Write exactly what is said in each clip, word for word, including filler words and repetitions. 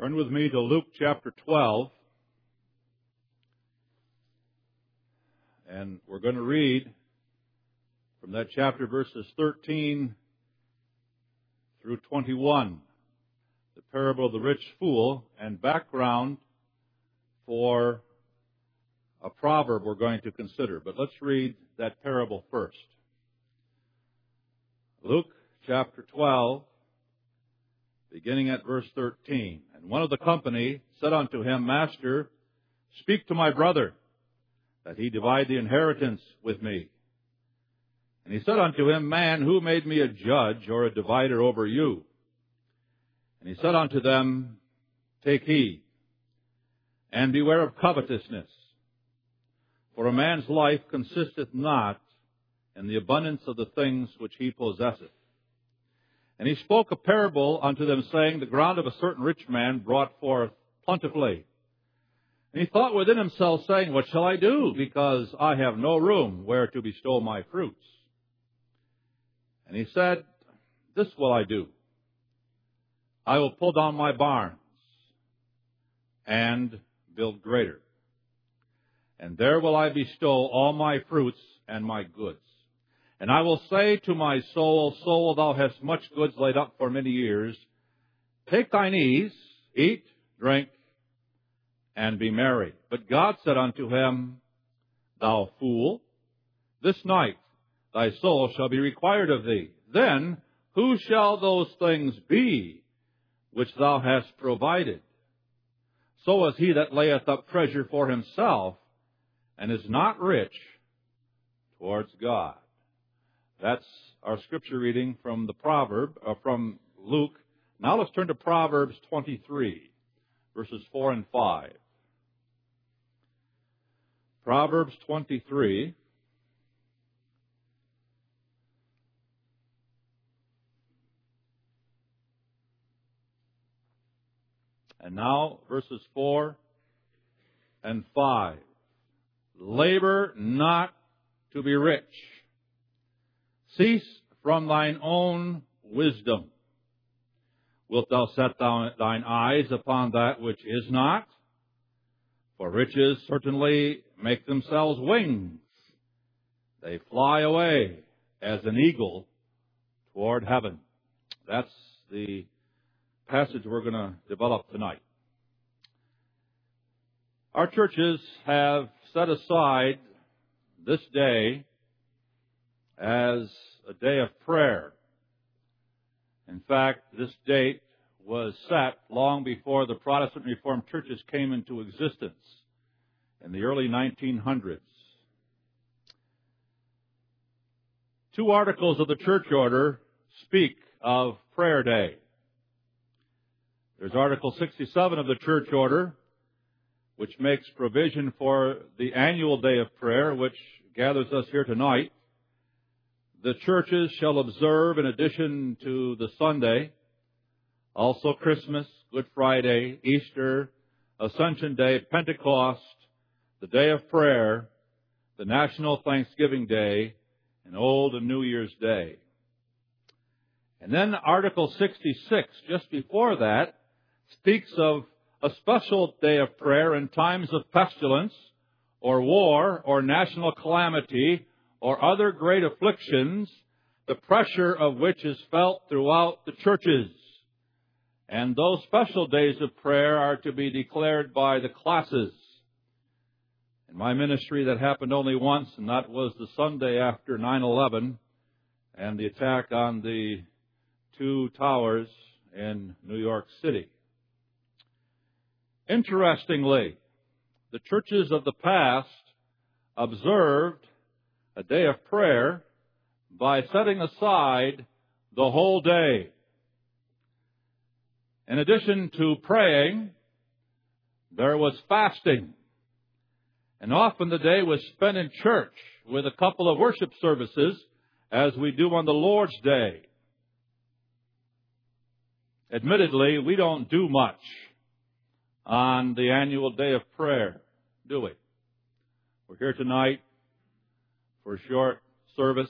Turn with me to Luke chapter twelve. And we're going to read from that chapter verses thirteen through twenty-one. The parable of the rich fool and background for a proverb we're going to consider. But let's read that parable first. Luke chapter twelve, beginning at verse thirteen. And one of the company said unto him, Master, speak to my brother, that he divide the inheritance with me. And he said unto him, Man, who made me a judge or a divider over you? And he said unto them, Take heed, and beware of covetousness. For a man's life consisteth not in the abundance of the things which he possesseth. And he spoke a parable unto them, saying, The ground of a certain rich man brought forth plentifully. And he thought within himself, saying, What shall I do? Because I have no room where to bestow my fruits. And he said, This will I do. I will pull down my barns and build greater. And there will I bestow all my fruits and my goods. And I will say to my soul, Soul, thou hast much goods laid up for many years. Take thine ease, eat, drink, and be merry. But God said unto him, Thou fool, this night thy soul shall be required of thee. Then who shall those things be which thou hast provided? So is he that layeth up treasure for himself, and is not rich towards God. That's our scripture reading from the proverb, uh, from Luke. Now let's turn to Proverbs twenty-three, verses four and five. Proverbs twenty-three. And now verses four and five. Labor not to be rich. Cease from thine own wisdom. Wilt thou set down thine eyes upon that which is not? For riches certainly make themselves wings. They fly away as an eagle toward heaven. That's the passage we're going to develop tonight. Our churches have set aside this day as a day of prayer. In fact, this date was set long before the Protestant Reformed churches came into existence in the early nineteen hundreds. Two articles of the church order speak of Prayer Day. There's Article sixty-seven of the church order, which makes provision for the annual day of prayer, which gathers us here tonight. The churches shall observe, in addition to the Sunday, also Christmas, Good Friday, Easter, Ascension Day, Pentecost, the Day of Prayer, the National Thanksgiving Day, and Old and New Year's Day. And then Article sixty-six, just before that, speaks of a special day of prayer in times of pestilence, or war, or national calamity, or other great afflictions, the pressure of which is felt throughout the churches. And those special days of prayer are to be declared by the classes. In my ministry, that happened only once, and that was the Sunday after nine eleven and the attack on the two towers in New York City. Interestingly, the churches of the past observed a day of prayer by setting aside the whole day. In addition to praying, there was fasting. And often the day was spent in church with a couple of worship services, as we do on the Lord's Day. Admittedly, we don't do much on the annual day of prayer, do we? We're here tonight for a short service.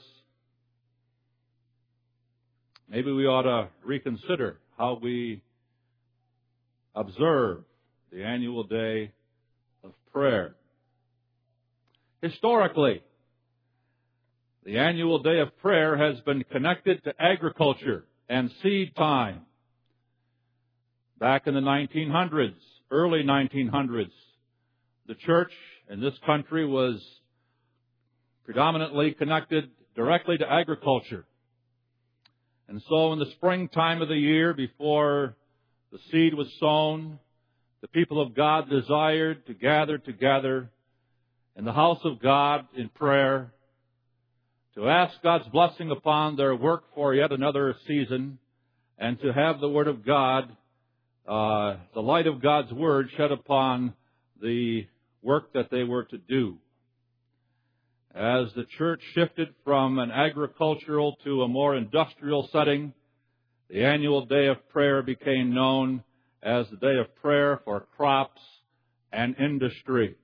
Maybe we ought to reconsider how we observe the annual day of prayer. Historically, the annual day of prayer has been connected to agriculture and seed time. Back in the nineteen hundreds, early nineteen hundreds, the church in this country was predominantly connected directly to agriculture. And so in the springtime of the year, before the seed was sown, the people of God desired to gather together in the house of God in prayer, to ask God's blessing upon their work for yet another season, and to have the Word of God, uh, the light of God's Word shed upon the work that they were to do. As the church shifted from an agricultural to a more industrial setting, the annual day of prayer became known as the day of prayer for crops and industry.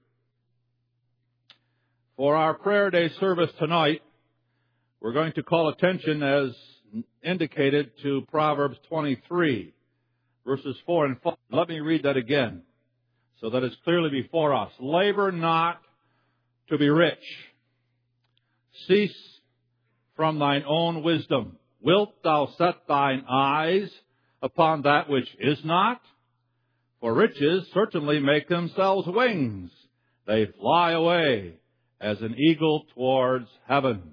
For our prayer day service tonight, we're going to call attention, as indicated, to Proverbs twenty-three, verses four and five. Let me read that again, so that it's clearly before us. Labor not to be rich. Cease from thine own wisdom. Wilt thou set thine eyes upon that which is not? For riches certainly make themselves wings. They fly away as an eagle towards heaven.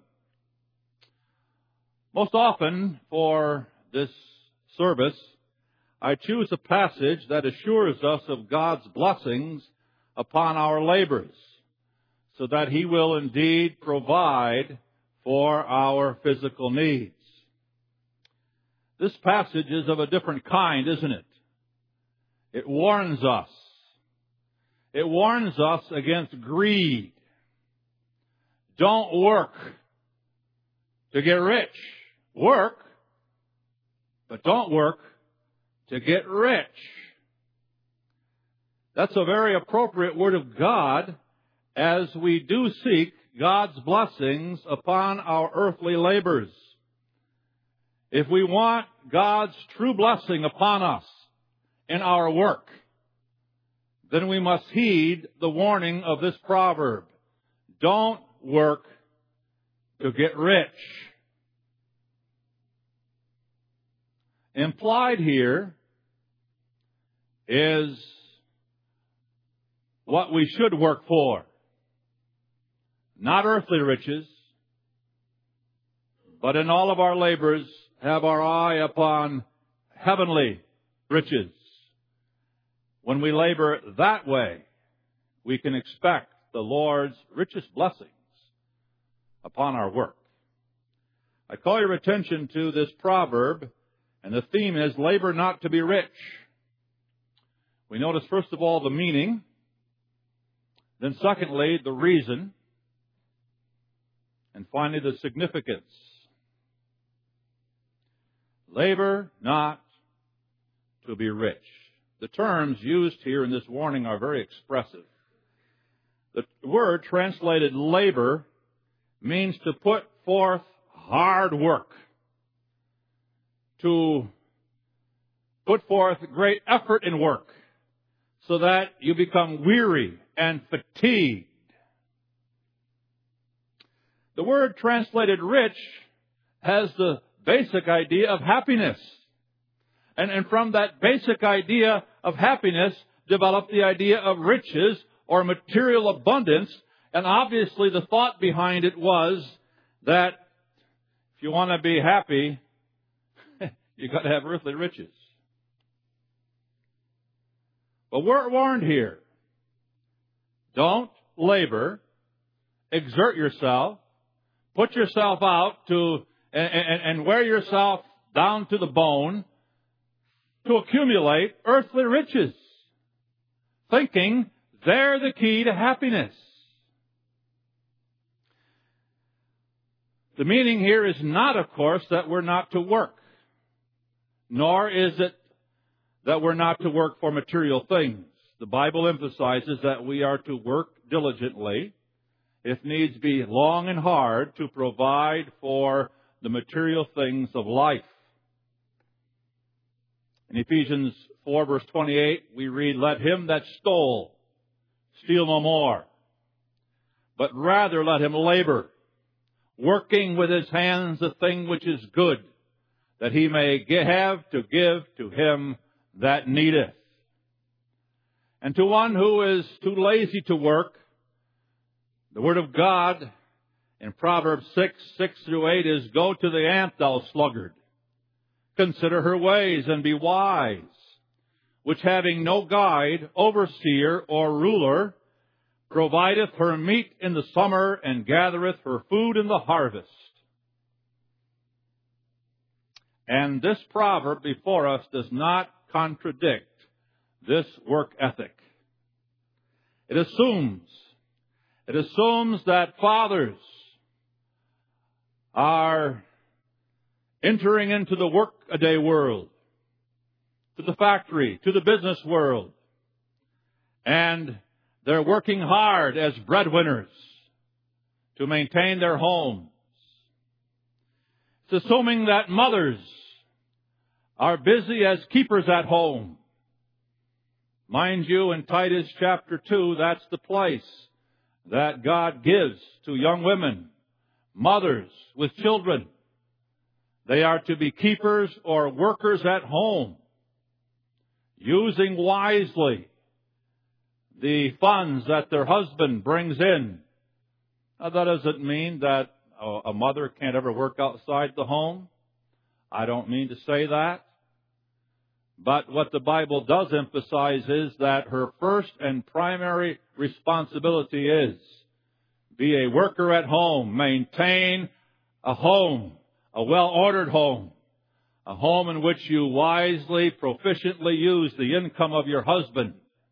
Most often for this service, I choose a passage that assures us of God's blessings upon our labors, so that He will indeed provide for our physical needs. This passage is of a different kind, isn't it? It warns us. It warns us against greed. Don't work to get rich. Work, but don't work to get rich. That's a very appropriate word of God as we do seek God's blessings upon our earthly labors. If we want God's true blessing upon us in our work, then we must heed the warning of this proverb. Don't work to get rich. Implied here is what we should work for. Not earthly riches, but in all of our labors have our eye upon heavenly riches. When we labor that way, we can expect the Lord's richest blessings upon our work. I call your attention to this proverb, and the theme is labor not to be rich. We notice, first of all, the meaning, then secondly, the reason, and finally, the significance. Labor not to be rich. The terms used here in this warning are very expressive. The word translated labor means to put forth hard work, to put forth great effort in work, so that you become weary and fatigued. The word translated rich has the basic idea of happiness. And, and from that basic idea of happiness developed the idea of riches or material abundance. And obviously the thought behind it was that if you want to be happy, you've got to have earthly riches. But we're warned here. Don't labor, exert yourself, put yourself out to and, and, and wear yourself down to the bone to accumulate earthly riches, thinking they're the key to happiness. The meaning here is not, of course, that we're not to work, nor is it that we're not to work for material things. The Bible emphasizes that we are to work diligently, if needs be long and hard, to provide for the material things of life. In Ephesians four, verse twenty-eight, we read, "Let him that stole steal no more, but rather let him labor, working with his hands the thing which is good, that he may have to give to him that needeth." And to one who is too lazy to work, the Word of God in Proverbs six, six through eight is, "Go to the ant, thou sluggard. Consider her ways, and be wise, which having no guide, overseer, or ruler, provideth her meat in the summer, and gathereth her food in the harvest." And this proverb before us does not contradict this work ethic. It assumes, it assumes that fathers are entering into the work-a-day world, to the factory, to the business world, and they're working hard as breadwinners to maintain their homes. It's assuming that mothers are busy as keepers at home. Mind you, in Titus chapter two, that's the place that God gives to young women, mothers with children. They are to be keepers or workers at home, using wisely the funds that their husband brings in. Now, that doesn't mean that a mother can't ever work outside the home. I don't mean to say that. But what the Bible does emphasize is that her first and primary responsibility is be a worker at home, maintain a home, a well-ordered home, a home in which you wisely, proficiently use the income of your husband.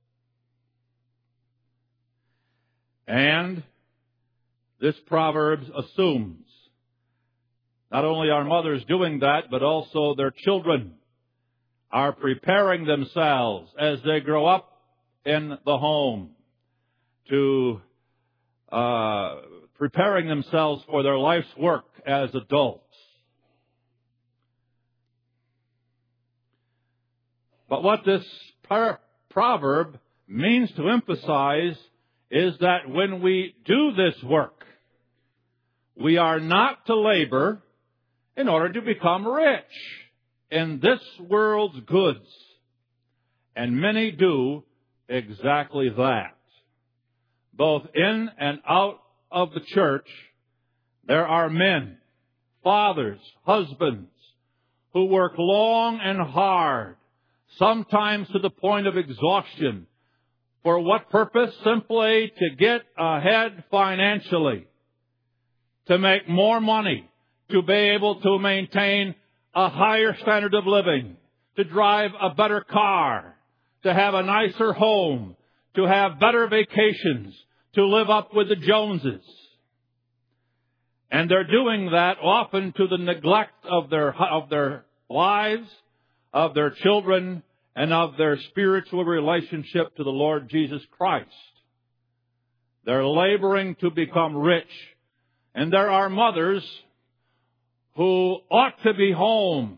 And this proverb assumes not only are mothers doing that, but also their children are preparing themselves as they grow up in the home to uh, preparing themselves for their life's work as adults. But what this par- proverb means to emphasize is that when we do this work, we are not to labor in order to become rich in this world's goods. And many do exactly that. Both in and out of the church, there are men, fathers, husbands, who work long and hard, sometimes to the point of exhaustion. For what purpose? Simply to get ahead financially, to make more money, to be able to maintain a higher standard of living, to drive a better car, to have a nicer home, to have better vacations, to live up with the Joneses. And they're doing that often to the neglect of their, of their lives, of their children, and of their spiritual relationship to the Lord Jesus Christ. They're laboring to become rich. And there are mothers who ought to be home,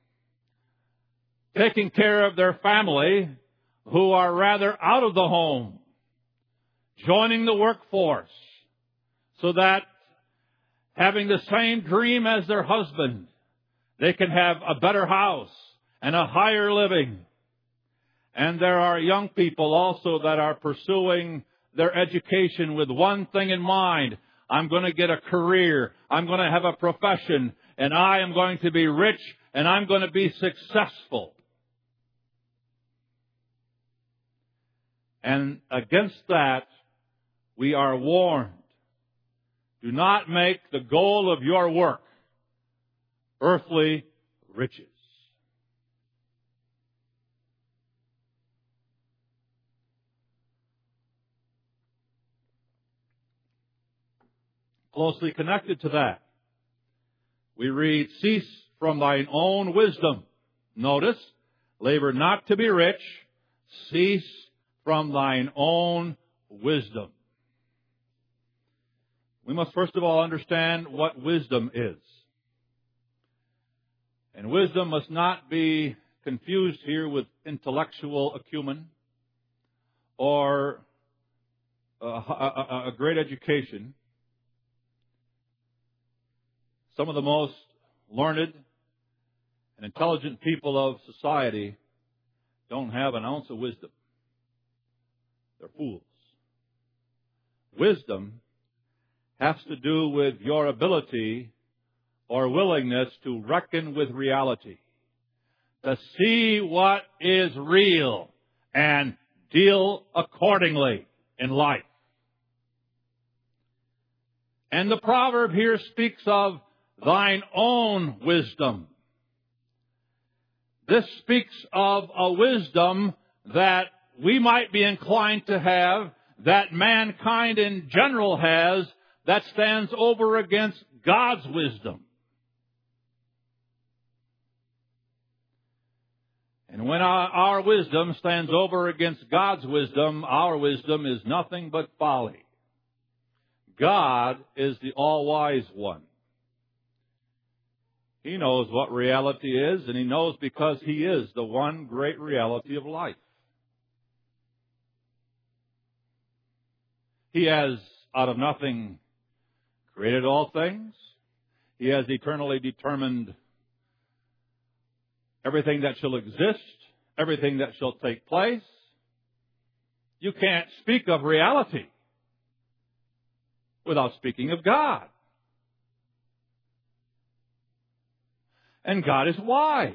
taking care of their family, who are rather out of the home, joining the workforce, so that having the same dream as their husband, they can have a better house and a higher living. And there are young people also that are pursuing their education with one thing in mind: I'm going to get a career, I'm going to have a profession, and I am going to be rich, and I'm going to be successful. And against that, we are warned. Do not make the goal of your work earthly riches. Closely connected to that, we read, "Cease from thine own wisdom." Notice, labor not to be rich. Cease from thine own wisdom. We must first of all understand what wisdom is. And wisdom must not be confused here with intellectual acumen or a, a, a great education. Some of the most learned and intelligent people of society don't have an ounce of wisdom. They're fools. Wisdom has to do with your ability or willingness to reckon with reality, to see what is real and deal accordingly in life. And the proverb here speaks of thine own wisdom. This speaks of a wisdom that we might be inclined to have, that mankind in general has, that stands over against God's wisdom. And when our, our wisdom stands over against God's wisdom, our wisdom is nothing but folly. God is the all-wise one. He knows what reality is, and He knows because He is the one great reality of life. He has, out of nothing, created all things. He has eternally determined everything that shall exist, everything that shall take place. You can't speak of reality without speaking of God. And God is wise.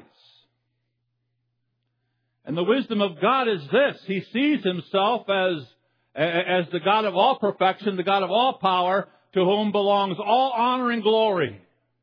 And the wisdom of God is this. He sees Himself as, as the God of all perfection, the God of all power, to whom belongs all honor and glory.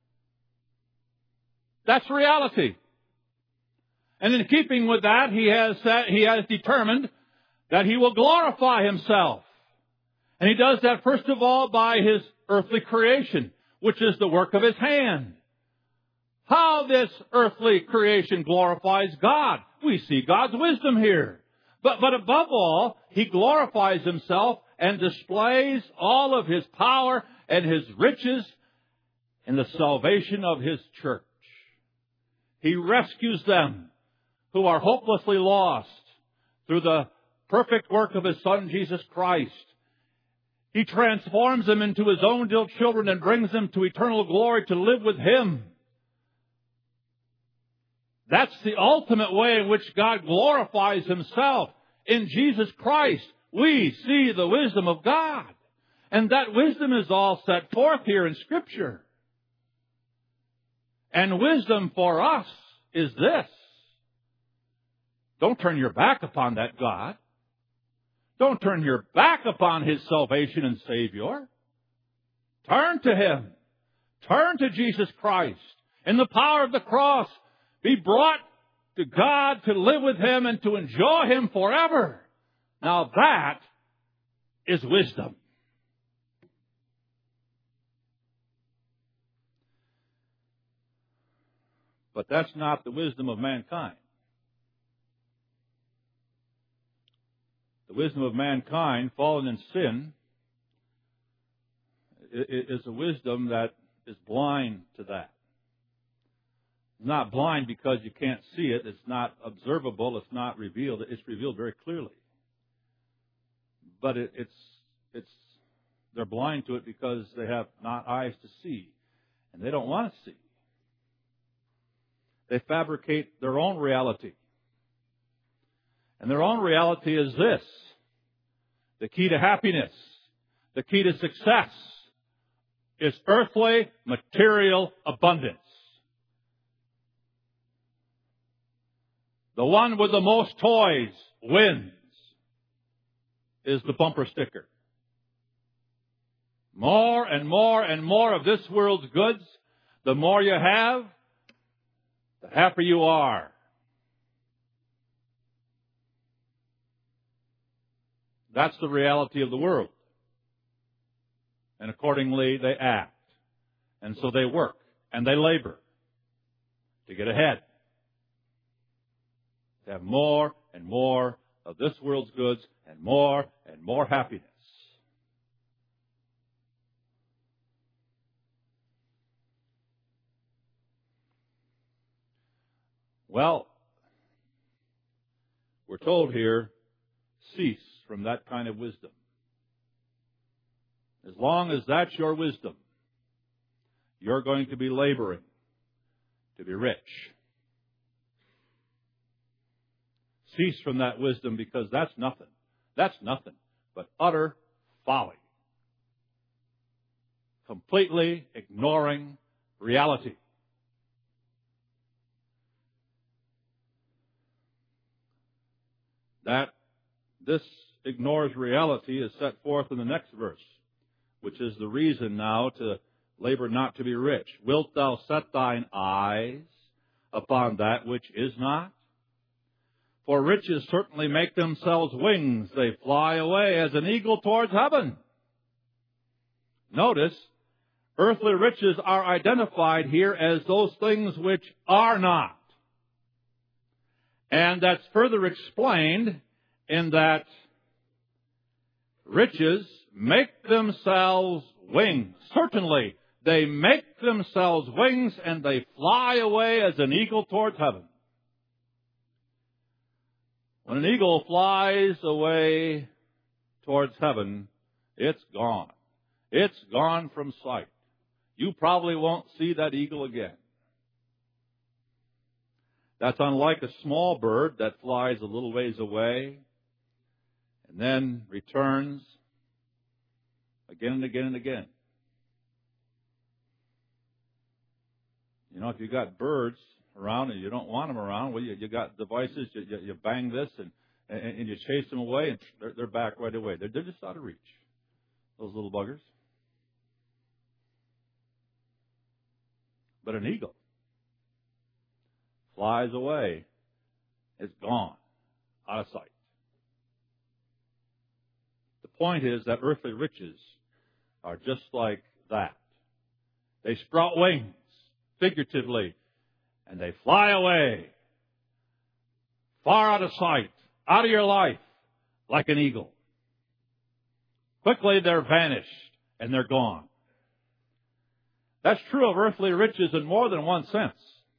That's reality. And in keeping with that, He has said, He has determined that He will glorify Himself. And He does that first of all by His earthly creation, which is the work of His hand. How this earthly creation glorifies God. We see God's wisdom here. But, but above all, He glorifies Himself and displays all of His power and His riches in the salvation of His church. He rescues them who are hopelessly lost through the perfect work of His Son, Jesus Christ. He transforms them into His own dear children and brings them to eternal glory to live with Him. That's the ultimate way in which God glorifies Himself. In Jesus Christ, we see the wisdom of God. And that wisdom is all set forth here in Scripture. And wisdom for us is this. Don't turn your back upon that God. Don't turn your back upon His salvation and Savior. Turn to Him. Turn to Jesus Christ. In the power of the cross, be brought to God to live with Him and to enjoy Him forever. Now that is wisdom. But that's not the wisdom of mankind. The wisdom of mankind, fallen in sin, is a wisdom that is blind to that. It's not blind because you can't see it. It's not observable. It's not revealed. It's revealed very clearly. But it, it's it's they're blind to it because they have not eyes to see, and they don't want to see. They fabricate their own reality. And their own reality is this. The key to happiness, the key to success is earthly, material abundance. The one with the most toys wins is the bumper sticker. More and more and more of this world's goods, the more you have, the happier you are. That's the reality of the world. And accordingly, they act. And so they work and they labor to get ahead. To have more and more of this world's goods and more and more happiness. Well, We're told here, cease from that kind of wisdom. As long as that's your wisdom, you're going to be laboring to be rich. Cease from that wisdom, because that's nothing. That's nothing but utter folly. Completely ignoring reality. That this ignores reality is set forth in the next verse, which is the reason now to labor not to be rich. Wilt thou set thine eyes upon that which is not? For riches certainly make themselves wings. They fly away as an eagle towards heaven. Notice, earthly riches are identified here as those things which are not. And that's further explained in that riches make themselves wings. Certainly, they make themselves wings and they fly away as an eagle towards heaven. When an eagle flies away towards heaven, it's gone. It's gone from sight. You probably won't see that eagle again. That's unlike a small bird that flies a little ways away and then returns again and again and again. You know, if you got birds around and you don't want them around, well, you, you got devices, you, you, you bang this and, and, and you chase them away, and they're, they're back right away. They're, they're just out of reach, those little buggers. But an eagle flies away, it's gone, out of sight. The point is that earthly riches are just like that. They sprout wings, figuratively, and they fly away, far out of sight, out of your life, like an eagle. Quickly they're vanished, and they're gone. That's true of earthly riches in more than one sense.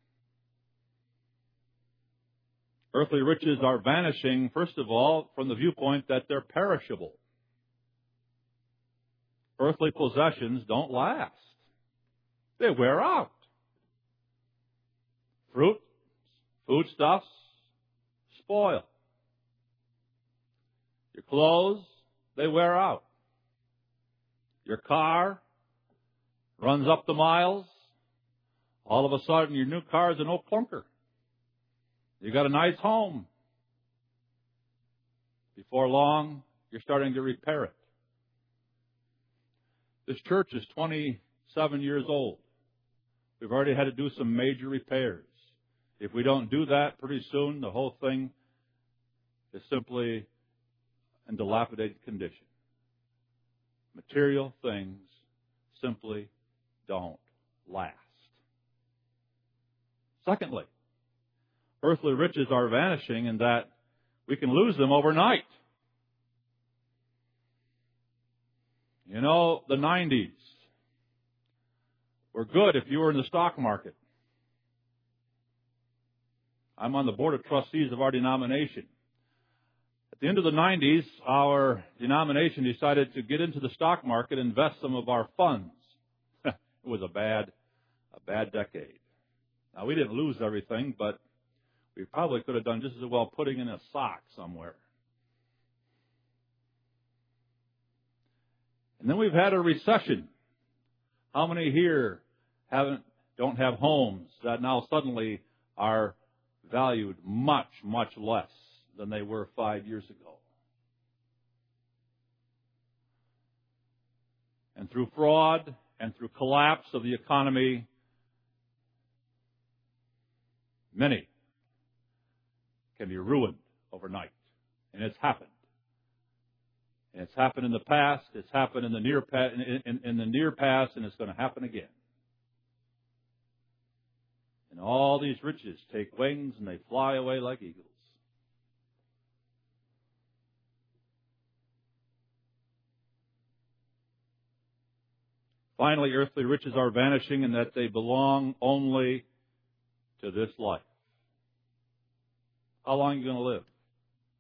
Earthly riches are vanishing, first of all, from the viewpoint that they're perishable. Earthly possessions don't last. They wear out. Fruit, foodstuffs, spoil. Your clothes, they wear out. Your car runs up the miles. All of a sudden, your new car is an old clunker. You got a nice home. Before long, you're starting to repair it. This church is twenty-seven years old. We've already had to do some major repairs. If we don't do that pretty soon, the whole thing is simply in dilapidated condition. Material things simply don't last. Secondly, earthly riches are vanishing in that we can lose them overnight. You know, the nineties were good if you were in the stock market. I'm on the board of trustees of our denomination. At the end of the nineties, our denomination decided to get into the stock market and invest some of our funds. It was a bad, a bad decade. Now, we didn't lose everything, but we probably could have done just as well putting in a sock somewhere. And then we've had a recession. How many here haven't don't have homes that now suddenly are valued much, much less than they were five years ago? And through fraud and through collapse of the economy, many can be ruined overnight. And it's happened. And it's happened in the past, it's happened in the near past, in, in, in the near past, and it's going to happen again. And all these riches take wings and they fly away like eagles. Finally, earthly riches are vanishing in that they belong only to this life. How long are you going to live?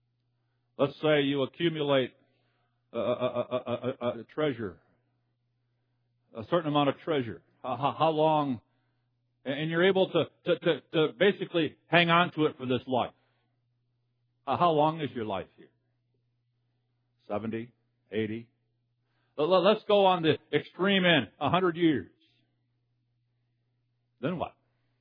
Let's say you accumulate a, a, a, a, a treasure, a certain amount of treasure. How, how long, and you're able to, to, to, to basically hang on to it for this life. How long is your life here? seventy, eighty? Let's go on the extreme end, one hundred years. Then what?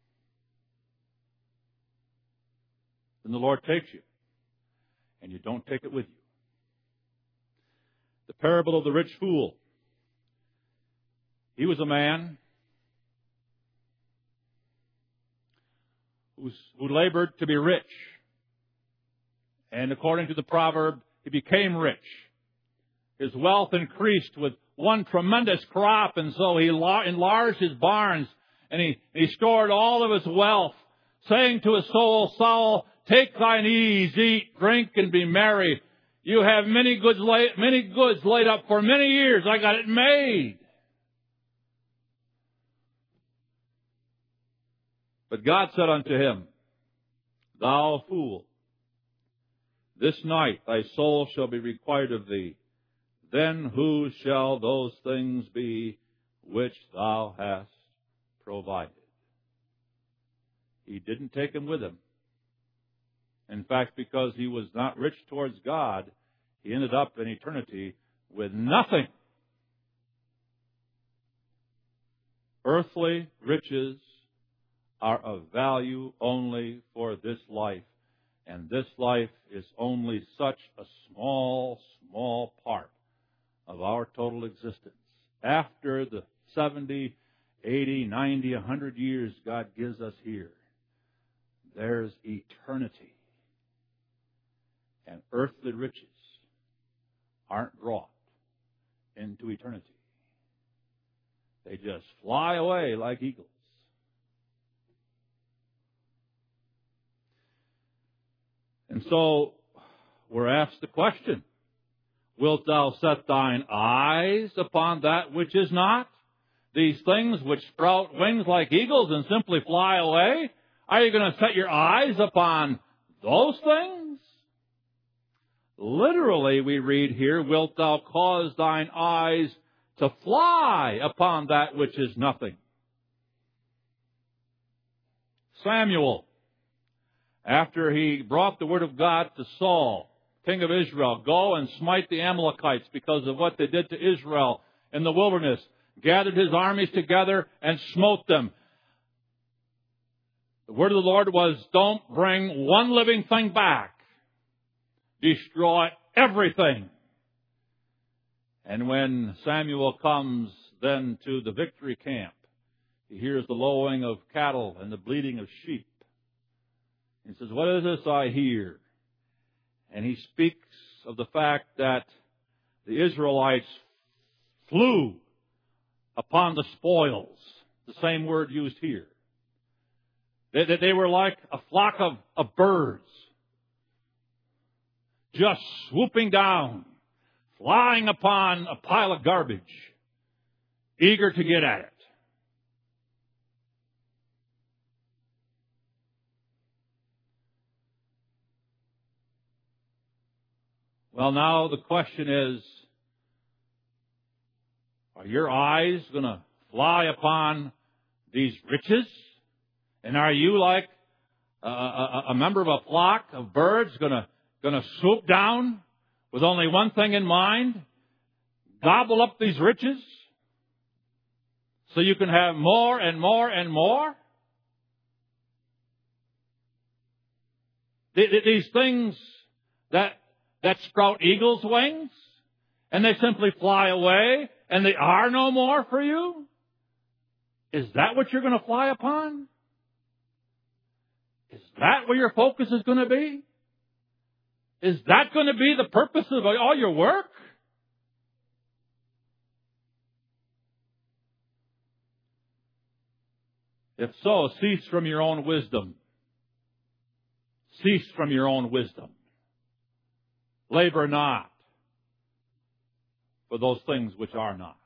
Then the Lord takes you, and you don't take it with you. The parable of the rich fool. He was a man who's, who labored to be rich. And according to the proverb, he became rich. His wealth increased with one tremendous crop, and so he enlarged his barns, and he, he stored all of his wealth, saying to his soul, "Soul, take thine ease, eat, drink, and be merry. You have many goods laid, many goods laid up for many years. I got it made." But God said unto him, "Thou fool, this night thy soul shall be required of thee. Then whose shall those things be which thou hast provided?" He didn't take them with him. In fact, because he was not rich towards God, he ended up in eternity with nothing. Earthly riches are of value only for this life, and this life is only such a small, small part of our total existence. After the seventy, eighty, ninety, one hundred years God gives us here, there's eternity. And earthly riches aren't brought into eternity. They just fly away like eagles. And so we're asked the question, wilt thou set thine eyes upon that which is not? These things which sprout wings like eagles and simply fly away? Are you going to set your eyes upon those things? Literally, we read here, wilt thou cause thine eyes to fly upon that which is nothing? Samuel, after he brought the word of God to Saul, king of Israel, go and smite the Amalekites because of what they did to Israel in the wilderness, gathered his armies together and smote them. The word of the Lord was, don't bring one living thing back. Destroy everything. And when Samuel comes then to the victory camp, he hears the lowing of cattle and the bleating of sheep. He says, what is this I hear? And he speaks of the fact that the Israelites flew upon the spoils, the same word used here. They, they were like a flock of, of birds, just swooping down, flying upon a pile of garbage, eager to get at it. Well, now the question is, are your eyes going to fly upon these riches? And are you like a, a, a member of a flock of birds going to going to swoop down with only one thing in mind? Gobble up these riches so you can have more and more and more? These things that that sprout eagle's wings and they simply fly away and they are no more for you? Is that what you're going to fly upon? Is that where your focus is going to be? Is that going to be the purpose of all your work? If so, cease from your own wisdom. Cease from your own wisdom. Labor not for those things which are not.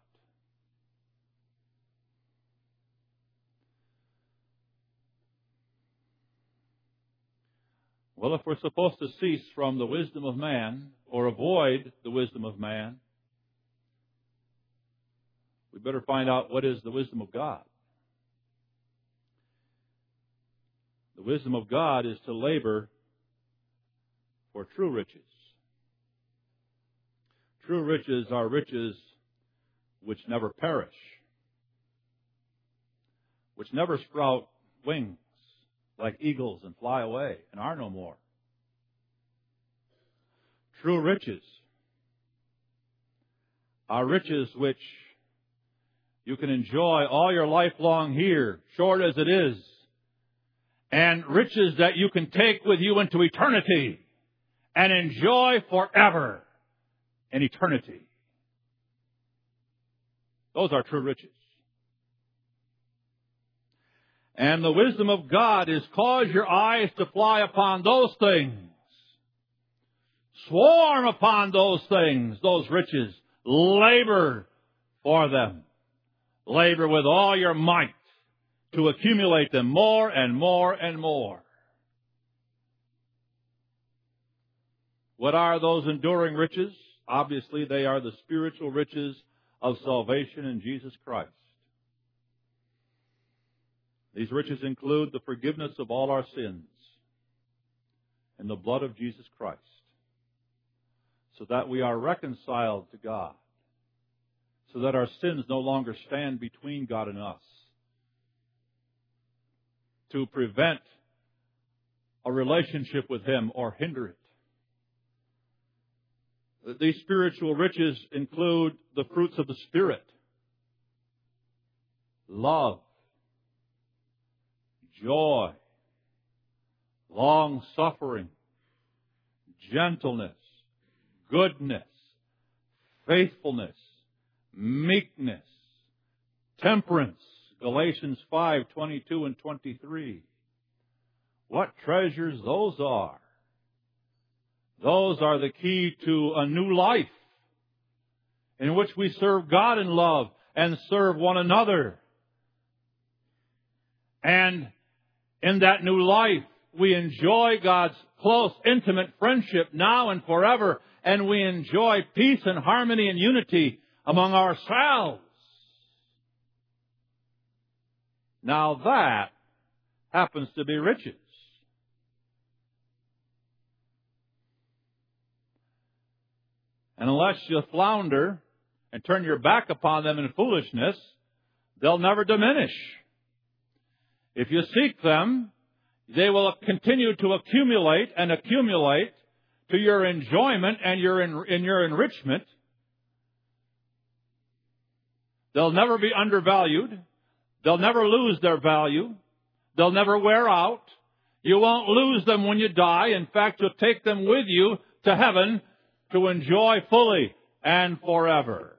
Well, if we're supposed to cease from the wisdom of man or avoid the wisdom of man, we better find out what is the wisdom of God. The wisdom of God is to labor for true riches. True riches are riches which never perish, which never sprout wings like eagles and fly away and are no more. True riches are riches which you can enjoy all your life long here, short as it is, and riches that you can take with you into eternity and enjoy forever in eternity. Those are true riches. And the wisdom of God is cause your eyes to fly upon those things. Swarm upon those things, those riches. Labor for them. Labor with all your might to accumulate them more and more and more. What are those enduring riches? Obviously, they are the spiritual riches of salvation in Jesus Christ. These riches include the forgiveness of all our sins in the blood of Jesus Christ, so that we are reconciled to God, so that our sins no longer stand between God and us, to prevent a relationship with Him or hinder it. These spiritual riches include the fruits of the Spirit: love, joy, long-suffering, gentleness, goodness, faithfulness, meekness, temperance. Galatians five, twenty-two and twenty-three. What treasures those are. Those are the key to a new life in which we serve God in love and serve one another. And in that new life, we enjoy God's close, intimate friendship now and forever, and we enjoy peace and harmony and unity among ourselves. Now that happens to be riches. And unless you flounder and turn your back upon them in foolishness, they'll never diminish. If you seek them, they will continue to accumulate and accumulate to your enjoyment and your in, in your enrichment. They'll never be undervalued. They'll never lose their value. They'll never wear out. You won't lose them when you die. In fact, you'll take them with you to heaven to enjoy fully and forever.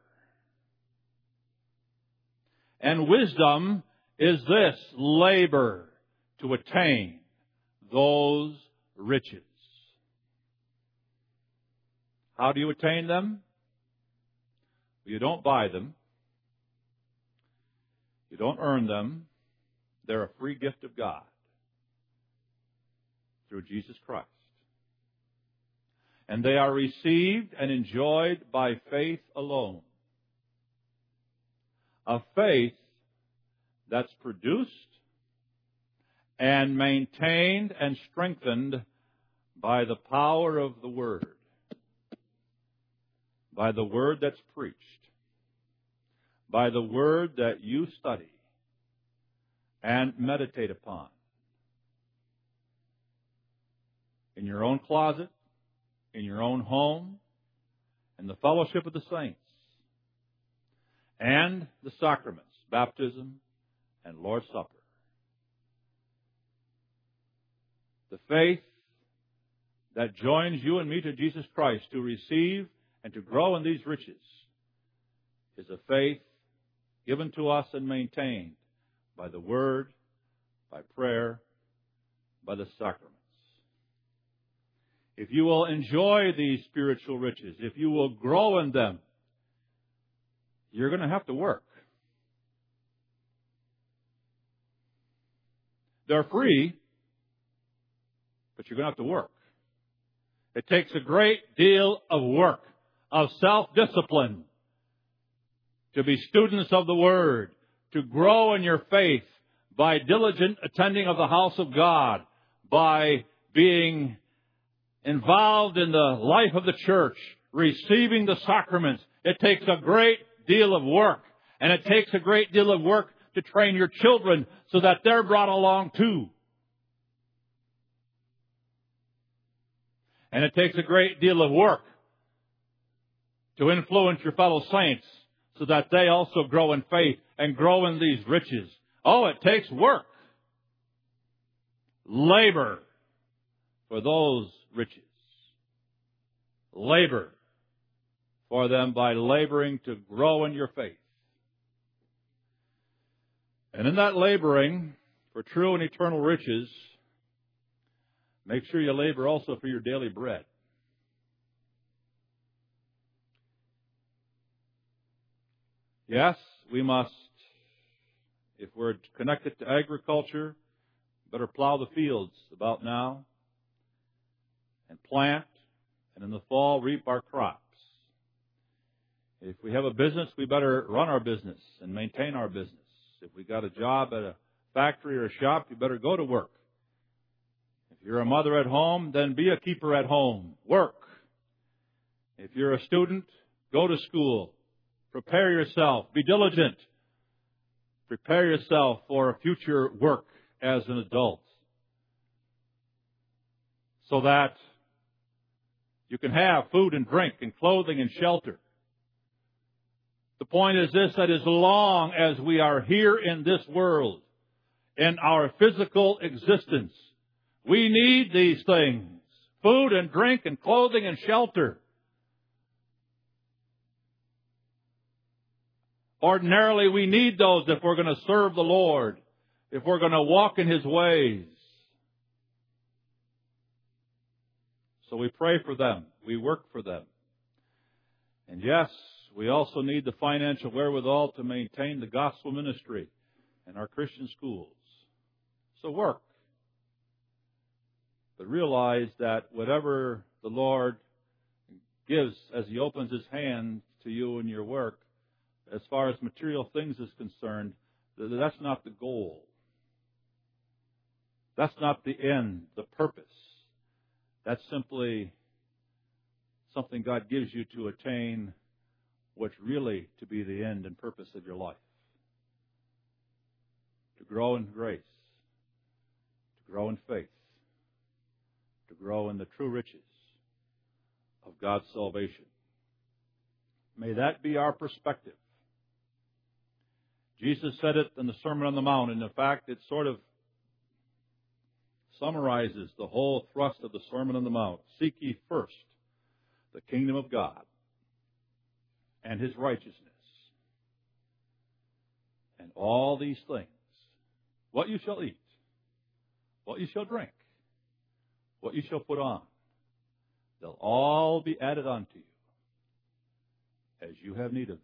And wisdom is this: labor to attain those riches. How do you attain them? You don't buy them. You don't earn them. They're a free gift of God through Jesus Christ. And they are received and enjoyed by faith alone. A faith that's produced and maintained and strengthened by the power of the Word. By the Word that's preached. By the Word that you study and meditate upon. In your own closet, in your own home, in the fellowship of the saints, and the sacraments, baptism and Lord's Supper. The faith that joins you and me to Jesus Christ to receive and to grow in these riches is a faith given to us and maintained by the Word, by prayer, by the sacraments. If you will enjoy these spiritual riches, if you will grow in them, you're going to have to work. They're free but you're going to have to work. It takes a great deal of work, of self-discipline, to be students of the Word, to grow in your faith by diligent attending of the house of God, by being involved in the life of the church, receiving the sacraments. It takes a great deal of work, and it takes a great deal of work to train your children so that they're brought along too. And it takes a great deal of work to influence your fellow saints so that they also grow in faith and grow in these riches. Oh, it takes work. Labor for those riches. Labor for them by laboring to grow in your faith. And in that laboring for true and eternal riches, make sure you labor also for your daily bread. Yes, we must, if we're connected to agriculture, better plow the fields about now and plant, and in the fall reap our crops. If we have a business, we better run our business and maintain our business. If we got a job at a factory or a shop, you better go to work. If you're a mother at home, then be a keeper at home. Work. If you're a student, go to school. Prepare yourself. Be diligent. Prepare yourself for future work as an adult, so that you can have food and drink and clothing and shelter. The point is this, that as long as we are here in this world, in our physical existence, we need these things. Food and drink and clothing and shelter. Ordinarily, we need those if we're going to serve the Lord, if we're going to walk in His ways. So we pray for them. We work for them. And yes, we also need the financial wherewithal to maintain the gospel ministry and our Christian schools. So work. But realize that whatever the Lord gives as He opens His hand to you in your work, as far as material things is concerned, that's not the goal. That's not the end, the purpose. That's simply something God gives you to attain what's really to be the end and purpose of your life. To grow in grace, to grow in faith, to grow in the true riches of God's salvation. May that be our perspective. Jesus said it in the Sermon on the Mount, and in fact, it sort of summarizes the whole thrust of the Sermon on the Mount. Seek ye first the kingdom of God and His righteousness, and all these things, what you shall eat, what you shall drink, what you shall put on, they'll all be added unto you as you have need of them.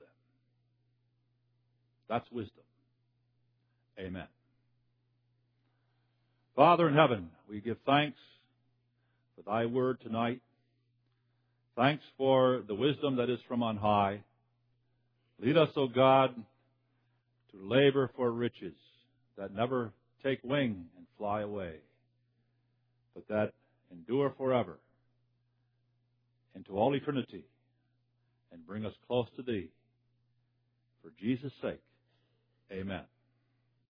That's wisdom. Amen. Father in heaven, we give thanks for Thy word tonight. Thanks for the wisdom that is from on high. Lead us, O God, to labor for riches that never take wing and fly away, but that endure forever into all eternity and bring us close to Thee. For Jesus' sake, amen.